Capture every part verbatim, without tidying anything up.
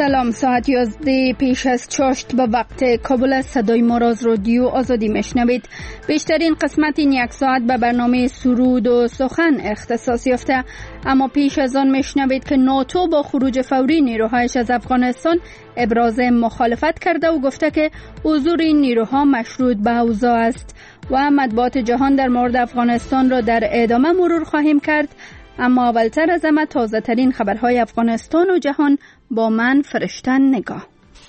سلام، ساعت یازده پیش از چاشت به وقت کابل است. صدای ما را از رادیو آزادی میشنوید. بیشترین قسمت این یک ساعت به برنامه سرود و سخن اختصاص یافته، اما پیش از آن میشنوید که ناتو با خروج فوری نیروهایش از افغانستان ابراز مخالفت کرده و گفته که حضور این نیروها مشروط به اوضاع است و مطبوعات جهان در مورد افغانستان را در ادامه مرور خواهیم کرد. اما اولتر از همه تازه ترین خبرهای افغانستان و جهان با من فرشتن نگاه.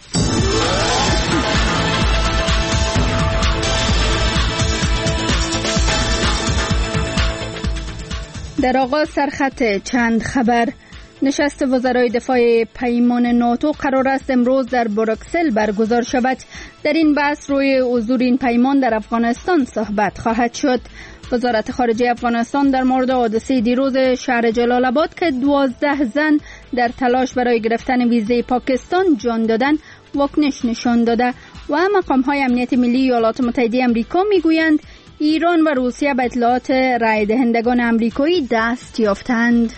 در آغاز سرخط چند خبر. نشست وزرای دفاع پیمان ناتو قرار است امروز در بروکسل برگزار شود. در این بحث روی حضور این پیمان در افغانستان صحبت خواهد شد. وزارت خارجه افغانستان در مورد حادثه دیروز شهر جلال آباد که دوازده زن در تلاش برای گرفتن ویزه پاکستان جان دادن واکنش نشان داده و مقام‌های امنیت ملی ایالات متحده آمریکا میگویند ایران و روسیه به اطلاعات رای دهندگان آمریکایی دست یافتند.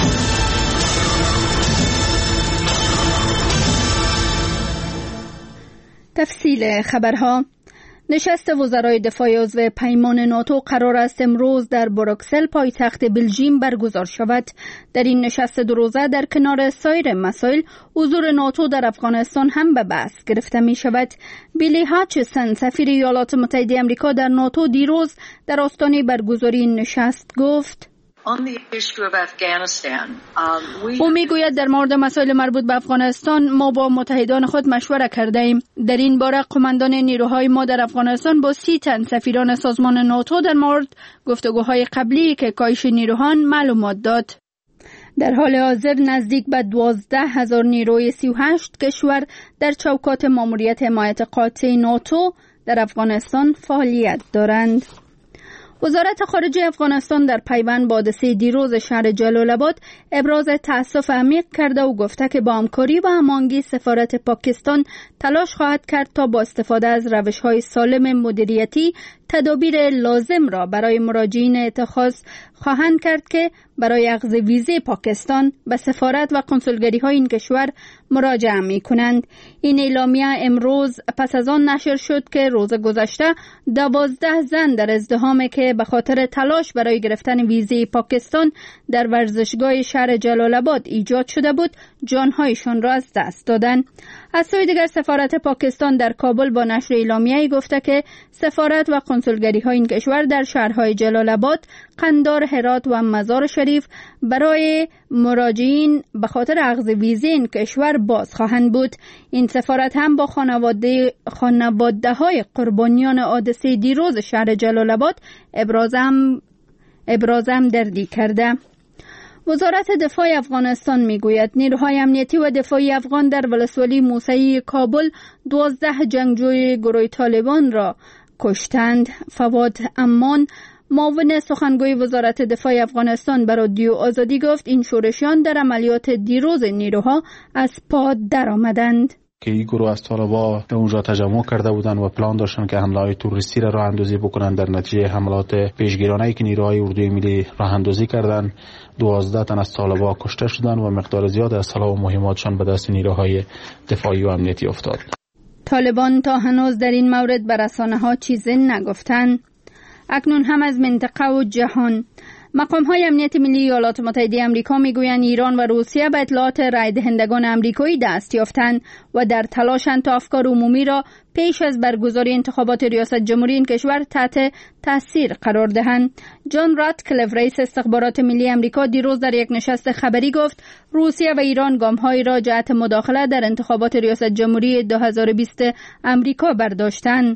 تفصیل خبرها. نشست وزرای دفاع عضو پیمان ناتو قرار است امروز در بروکسل پایتخت بلژیم برگزار شود. در این نشست دو روزه در کنار سایر مسائل حضور ناتو در افغانستان هم به بحث گرفته می شود. بیلی هاچسون سفیر ایالات متحده آمریکا در ناتو دیروز در آستانه برگزاری این نشست گفت: او میگوید در مورد مسائل مربوط به افغانستان ما با متحدان خود مشوره کرده ایم. در این باره قماندان نیروهای ما در افغانستان با سی تن سفیران سازمان ناتو در مورد گفتگوهای قبلی که کاهش نیروهان معلومات داد. در حال حاضر نزدیک به دوازده هزار نیروی سی و هشت کشور در چوکات ماموریت حمایت قاطع ناتو در افغانستان فعالیت دارند. وزارت خارجه افغانستان در پیوند با حادثه دیروز شهر جلال آباد ابراز تأسف عمیق کرده و گفته که با همکاری و هماهنگی سفارت پاکستان تلاش خواهد کرد تا با استفاده از روش‌های سالم مدیریتی تدابیر لازم را برای مراجعین اتخاذ خواهند کرد که برای اخذ ویزه پاکستان به سفارت و کنسولگری‌های این کشور مراجعه می‌کنند. این اعلامیه امروز پس از آن نشر شد که روز گذشته دوازده زن در ازدحامی که به خاطر تلاش برای گرفتن ویزه پاکستان در ورزشگاه شهر جلال آباد ایجاد شده بود جانهایشان را از دست دادند. از سوی دیگر سفارت پاکستان در کابل با نشر اعلامیه‌ای گفته که سفارت و کنسولگری‌های این کشور در شهرهای جلال آباد، قندار، هرات و مزار شریف برای مراجعین به خاطر اخذ ویزه این کشور باز خواهند بود. این سفارت هم با خانواده خانواده‌های قربانیان حادثه دیروز شهر جلال آباد ابرازم ابرازم دردی کرده. وزارت دفاع افغانستان میگوید نیروهای امنیتی و دفاعی افغان در ولسوالی موسعی کابل دوازده جنگجوی گروه طالبان را کشتند. فواد امان معاون سخنگوی وزارت دفاع افغانستان به رادیو آزادی گفت این شورشیان در عملیات دیروز نیروها از پا درآمدند. که این گروه از طالبا به اونجا تجمع کرده بودند و پلان داشتن که حمله‌های تروریستی را راه اندازی بکنند. در نتیجه حملات پیشگیرانه‌ای که نیروهای اردوی ملی راه اندازی کردند، دوازده تن از طالبا کشته شدند و مقدار زیاد از سلاح و مهماتشان به دست نیروهای دفاعی و امنیتی افتاد. طالبان تا هنوز در این مورد به رسانه‌ها چیزی نگفتند. اکنون هم از منطقه و جهان. مقام‌های امنیت ملی ایالات متحده آمریکا میگویند ایران و روسیه به اطلاعات رای دهندگان آمریکایی دست یافتند و در تلاشند تا افکار عمومی را پیش از برگزاری انتخابات ریاست جمهوری این کشور تحت تاثیر قرار دهند. جان راتکلیف رئیس استخبارات ملی آمریکا دیروز در یک نشست خبری گفت روسیه و ایران گام‌هایی را جهت مداخله در انتخابات ریاست جمهوری دو هزار و بیست آمریکا برداشتند.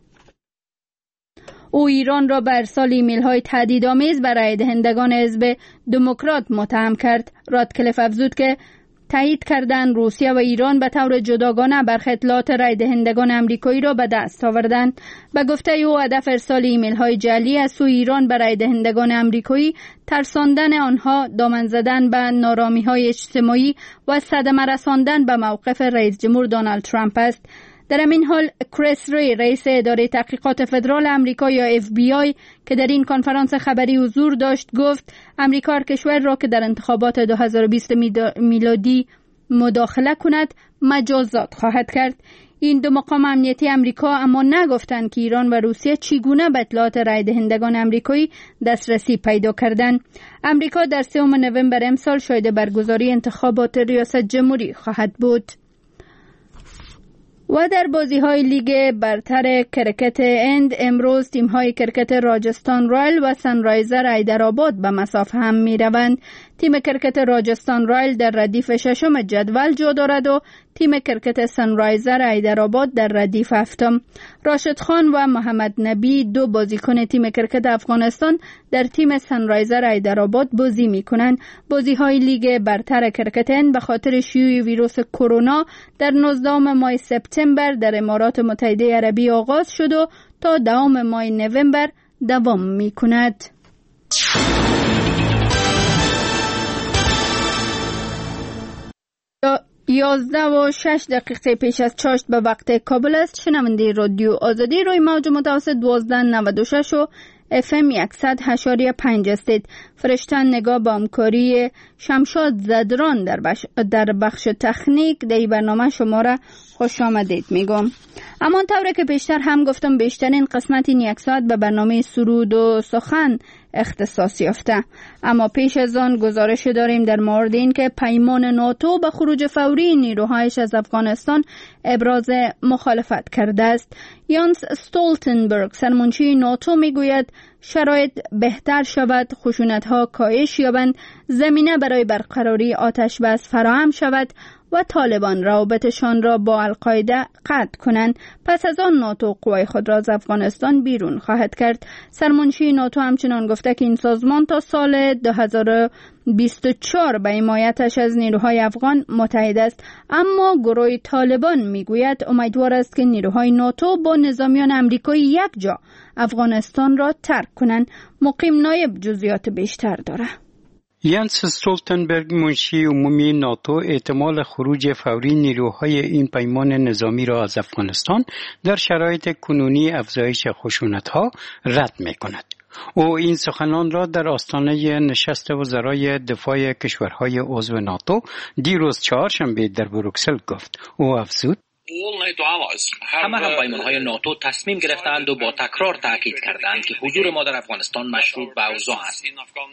او ایران را به ارسال ایمیل‌های تهدیدآمیز برای دهندگان حزب دموکرات متهم کرد. راتکلیف افزود که تایید کردند روسیه و ایران به طور جداگانه برخی اطلاعات رای دهندگان آمریکایی را به دست آوردند. به گفته او هدف ارسال ایمیل‌های جعلی از سوی ایران به رای دهندگان آمریکایی ترساندن آنها، دامن زدن به نارامی‌های اجتماعی و صدمه رساندن به موقف رئیس جمهور دونالد ترامپ است. در همین حال کریس ری رئیس اداره تحقیقات فدرال آمریکا یا اف بی آی که در این کنفرانس خبری حضور داشت گفت آمریکا کشور را که در انتخابات دو هزار و بیست میلادی مداخله کند مجازات خواهد کرد. این دو مقام امنیتی امریکا اما نگفتند که ایران و روسیه چگونه به اطلاعات رای دهندگان امریکایی دسترسی پیدا کردند. امریکا در سوم نوامبر امسال شاهد برگزاری انتخابات ریاست جمهوری خواهد بود. و در بازی‌های لیگ برتر کرکت هند امروز تیم‌های کرکت راجستان رایل و سنرایزر حیدرآباد به مساف هم می‌روند. تیم کرکت راجستان رایل در ردیف ششم جدول جا دارد و تیم کرکت سنرایزر حیدرآباد در ردیف هفتم. راشد خان و محمد نبی دو بازیکن تیم کرکت افغانستان در تیم سنرایزر حیدرآباد بازی می‌کنند. بازی‌های لیگ برتر کرکت هند به خاطر شیوع ویروس کرونا در نوزدهم ماه سپتامبر در امارات متحده عربی آغاز شد و تا دوام ماه نوامبر دوام می‌کند. یازده و شش دقیقه پیش از چاشت به وقت کابل است. شنونده رادیو آزادی روی موج متوسط دوازده نود و شش و اف ام صد و هشت و پنج استید. فرشتن نگاه با همکاری شمشاد زدران در, بش... در بخش تکنیک در برنامه شما را خوش آمدید میگم. اما طوری که بیشتر هم گفتم بیشترین قسمت این یک ساعت به برنامه سرود و سخن اختصاص یافته. اما پیش از آن گزارش داریم در مورد این که پیمان ناتو به خروج فوری نیروهایش از افغانستان ابراز مخالفت کرده است. یانس استولتنبرگ سرمنشی ناتو میگوید شرایط بهتر شود، خشونت‌ها کاهش یابند، زمینه برای برقراری آتش بس فراهم شود و طالبان روابطشان را با القاعده قطع کنند. پس از آن ناتو قوای خود را از افغانستان بیرون خواهد کرد. سرمنشی ناتو همچنان گفته که این سازمان تا سال دو هزار و بیست و چهار به حمایتش از نیروهای افغان متحد است، اما گروه طالبان میگوید امیدوار است که نیروهای ناتو با نظامیان امریکایی یک جا افغانستان را ترک کنند. مقیم نایب جزئیات بیشتر داره. یانس استولتنبرگ منشی عمومی ناتو احتمال خروج فوری نیروهای این پیمان نظامی را از افغانستان در شرایط کنونی افزایش خشونت‌ها رد می‌کند. او این سخنان را در آستانه نشست وزرای دفاع کشورهای عضو ناتو دیروز چهارشنبه در بروکسل گفت. او افزود همه هم پیمانهای ناتو تصمیم گرفتند و با تکرار تاکید کردند که حضور ما در افغانستان مشروط به اوضاع است.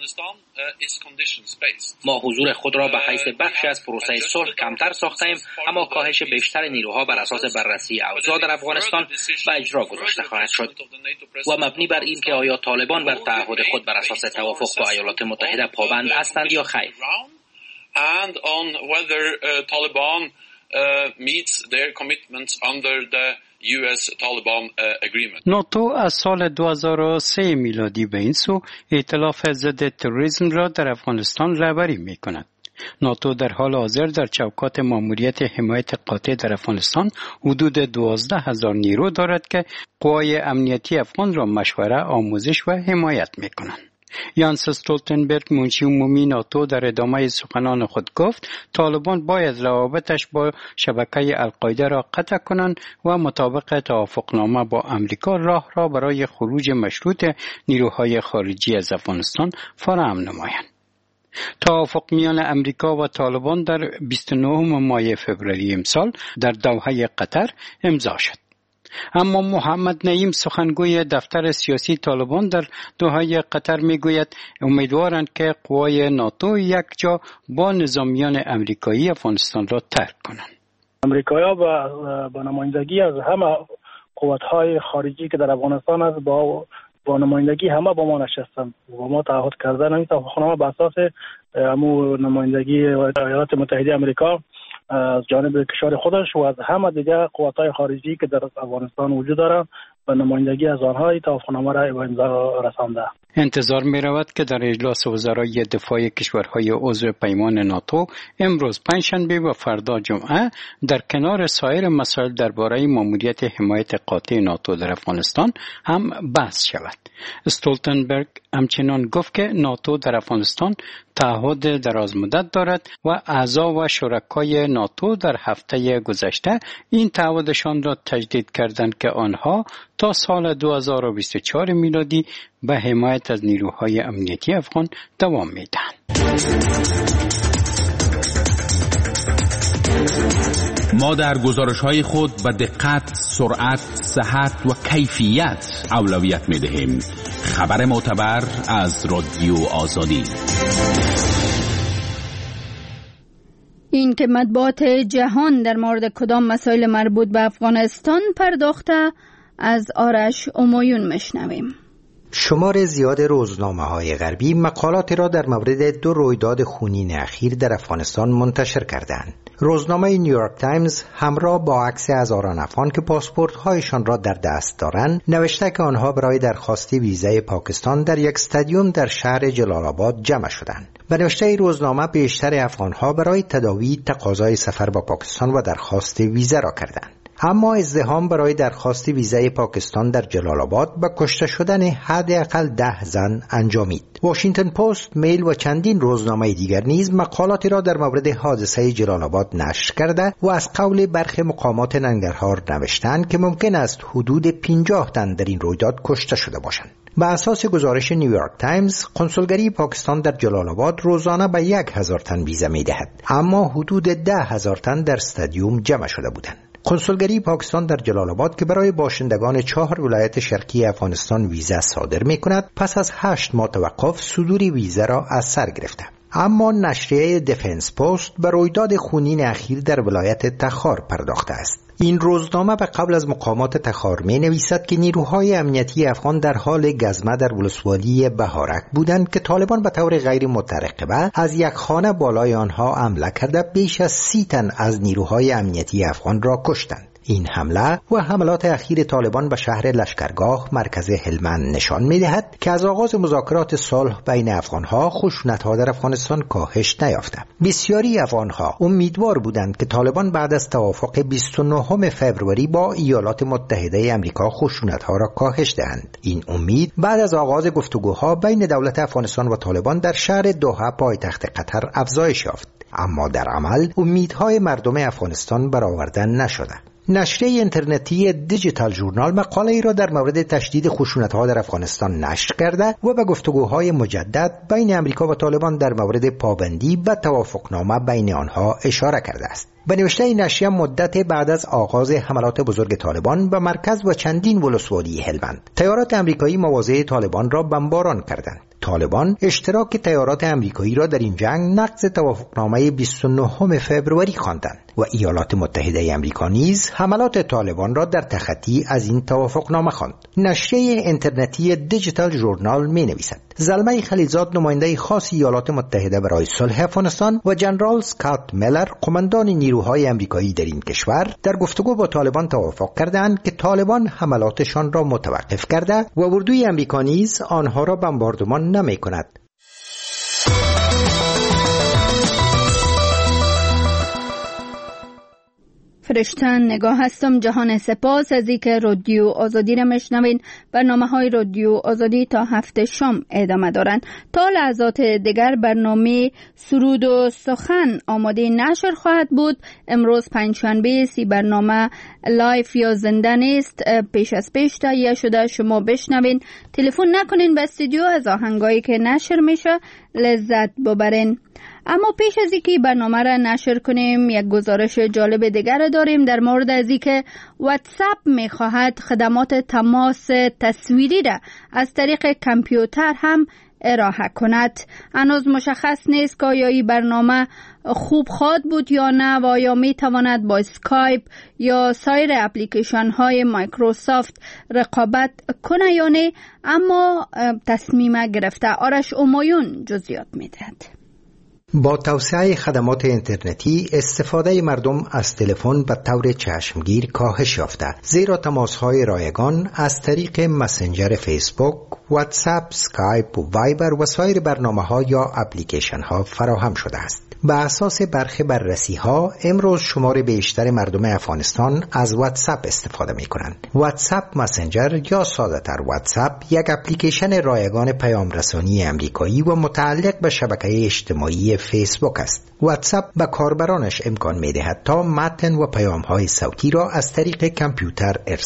ما حضور خود را به حیث بخشی از پروسه صلح کمتر ساختیم، اما کاهش بیشتر نیروها بر اساس بررسی اوضاع در افغانستان به اجرا گذاشته خواهد شد و مبنی بر این که آیا طالبان بر تعهد خود بر اساس توافق با ایالات متحده پابند هستند یا خیر. And on whether uh, Taliban uh, meets their commitments under the یو اس Taliban uh, agreement. ناتو از سال دو هزار و سه میلادی به این سو ائتلاف ضد تروریسم را در افغانستان رهبری می‌کند. ناتو در حال حاضر در چوکات ماموریت حمایت قاطع در افغانستان حدود دوازده هزار نیرو دارد که قوای امنیتی افغان را مشوره، آموزش و حمایت می‌کنند. یانس استولتنبرگ منشی عمومی ناتو در ادامه سخنان خود گفت طالبان باید روابطش با شبکه القاعده را قطع کنند و مطابق توافقنامه با امریکا راه را برای خروج مشروط نیروهای خارجی از افغانستان فراهم نمایند. توافق میان امریکا و طالبان در بیست و نهم ماه فوریه امسال در دوحه قطر امضا شد. اما محمد نعیم سخنگوی دفتر سیاسی طالبان در دوحه قطر میگوید امیدوارند که قوای ناتو یک جا با نظامیان امریکایی افغانستان را ترک کنند. امریکایی‌ها با با نمایندگی از همه قوت‌های خارجی که در افغانستان است با با نمایندگی همه با ما نشستند و ما تعهد کردن این توافقنامه به اساس همو نمایندگی ایالات متحده آمریکا از جانب کشور خودش و از همه دیگر قوت‌های خارجی که در افغانستان وجود دارند و نمایندگی از آنها این توافقنامه را به امضا رسانده. انتظار می رود که در اجلاس وزرای دفاع کشورهای عضو پیمان ناتو امروز پنجشنبه و فردا جمعه در کنار سایر مسائل درباره ماموریت حمایت قاطع ناتو در افغانستان هم بحث شود. استولتنبرگ همچنان گفت که ناتو در افغانستان تعهد درازمدت دارد و اعضا و شرکای ناتو در هفته گذشته این تعهدشان را تجدید کردند که آنها تا سال دو هزار و بیست و چهار میلادی به حمایت از نیروهای امنیتی افغان دوام میدهند. ما در گزارش‌های خود به دقت، سرعت، صحت و کیفیت اولویت می‌دهیم. خبر معتبر از رادیو آزادی. این که مطبوعات جهان در مورد کدام مسائل مربوط به افغانستان پرداخته، از آرش امایون مشنویم. شمار زیاد روزنامه‌های غربی مقالاتی را در مورد دو رویداد خونین اخیر در افغانستان منتشر کردند. روزنامه نیویورک تایمز همراه با عکس هزاران افغان که پاسپورت‌هایشان را در دست دارند، نوشته که آنها برای درخواست ویزای پاکستان در یک استادیوم در شهر جلال آباد جمع شدند. به نوشته روزنامه بیشتر افغان‌ها برای تداوی تقاضای سفر به پاکستان و درخواست ویزا را کردند. اما ازدحام برای درخواست ویزای پاکستان در جلال آباد با کشته شدن حداقل ده زن انجامید. واشنگتن پست، میل و چندین روزنامه دیگر نیز مقالاتی را در مورد حادثه جلال آباد نشر کرده و از قول برخی مقامات ننگرهار نوشتند که ممکن است حدود پنجاه تن در این رویداد کشته شده باشند. به اساس گزارش نیویورک تایمز، کنسولگری پاکستان در جلال آباد روزانه به یک هزار تن ویزا می‌دهد، اما حدود ده هزار تن در استادیوم جمع شده بودند. کنسولگری پاکستان در جلال آباد که برای باشندگان چهار ولایت شرقی افغانستان ویزا صادر می‌کند، پس از هشت ماه توقف صدور ویزا را از سر گرفته. اما نشریه دیفنس پست به رویداد خونین اخیر در ولایت تخار پرداخته است. این روزنامه به قبل از مقامات تخار می نویسد که نیروهای امنیتی افغان در حال گزمه در ولسوالی بهارک بودند که طالبان به طور غیر مترقبه از یک خانه بالای آنها حمله کرده بیش از سی تن از نیروهای امنیتی افغان را کشتند. این حمله و حملات اخیر طالبان به شهر لشکرگاه مرکز هلمند نشان می‌دهد که از آغاز مذاکرات صلح بین افغان‌ها خشونت‌ها در افغانستان کاهش نیافته. بسیاری افغان‌ها امیدوار بودند که طالبان بعد از توافق بیست و نهم فوریه با ایالات متحده آمریکا خشونت‌ها را کاهش دهند. این امید بعد از آغاز گفتگوها بین دولت افغانستان و طالبان در شهر دوحه پایتخت قطر افزایش یافت، اما در عمل امیدهای مردم افغانستان برآورده نشده. نشریه اینترنتی دیجیتال ژورنال مقاله ای را در مورد تشدید خشونت‌ها در افغانستان نشر کرده و به گفتگوهای مجدد بین امریکا و طالبان در مورد پابندی و توافقنامه بین آنها اشاره کرده است. به نوشته نشریه، مدت بعد از آغاز حملات بزرگ طالبان به مرکز و چندین ولسوالی هلمند، تیارات آمریکایی مواضع طالبان را بمباران کردند. طالبان اشتراک تیارات آمریکایی را در این جنگ نقض توافقنامه بیست و نهم فوریه خواندند و ایالات متحده آمریکا نیز حملات طالبان را در تخطی از این توافقنامه خواند. نشریه اینترنتی دیجیتال ژورنال می‌نویسد: زلمه خلیلزاد، نماینده خاص ایالات متحده برای صلح افغانستان، و جنرال اسکات میلر، قماندان نیروهای آمریکایی در این کشور، در گفتگو با طالبان توافق کردند که طالبان حملاتشان را متوقف کرده و اردوی آمریکا نیز آنها را بمباردمان نمی‌کند. فرشتن نگاه هستم. جهان سپاس از اینکه رادیو آزادی را میشنوین. برنامه های رادیو آزادی تا هفته شام ادامه دارند. تا لحظات دیگر برنامه سرود و سخن آماده نشر خواهد بود. امروز پنجشنبه سی برنامه لایف یا زنده نیست پیش از پیش تهیه شده، شما بشنوین. تلفن نکنین به استودیو، از آهنگایی که نشر میشه لذت ببرین. اما پیش از اینکه برنامه را نشر کنیم، یک گزارش جالب دیگر داریم در مورد از اینکه واتساپ میخواهد خدمات تماس تصویری را از طریق کامپیوتر هم ارائه کند. هنوز مشخص نیست که آیا این برنامه خوب خواهد بود یا نه و آیا میتواند با اسکایپ یا سایر اپلیکیشن های مایکروسافت رقابت کنه یا نه، اما تصمیم گرفته. آرش امایون جزئیات میدهد. با توسعه خدمات اینترنتی، استفاده مردم از تلفن به طور چشمگیر کاهش یافته، زیرا تماس‌های رایگان از طریق مسنجر فیسبوک، واتساپ، اسکایپ و وایبر و سایر برنامه‌ها یا اپلیکیشن‌ها فراهم شده است. به اساس برخی بررسی‌ها، امروز شمار بیشتر مردم افغانستان از واتساپ استفاده می‌کنند. واتساپ مسنجر یا ساده‌تر واتساپ یک اپلیکیشن رایگان پیام رسانی آمریکایی و متعلق به شبکه اجتماعی فیسبوک است. واتساپ به کاربرانش امکان می‌دهد تا متن و پیام‌های صوتی را از طریق کامپیوتر ارسال